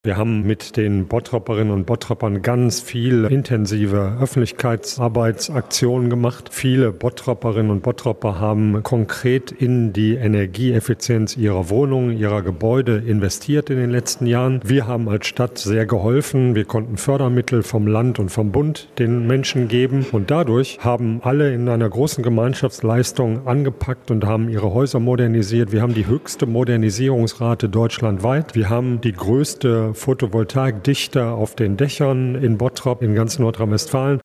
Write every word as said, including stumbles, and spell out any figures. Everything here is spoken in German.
Wir haben mit den Bottroperinnen und Bottropern ganz viel intensive Öffentlichkeitsarbeitsaktionen gemacht. Viele Bottroperinnen und Bottropper haben konkret in die Energieeffizienz ihrer Wohnungen, ihrer Gebäude investiert in den letzten Jahren. Wir haben als Stadt sehr geholfen. Wir konnten Fördermittel vom Land und vom Bund den Menschen geben. Und dadurch haben alle in einer großen Gemeinschaftsleistung angepackt und haben ihre Häuser modernisiert. Wir haben die höchste Modernisierungsrate deutschlandweit. Wir haben die größte Photovoltaikdichte auf den Dächern in Bottrop, in ganz Nordrhein-Westfalen.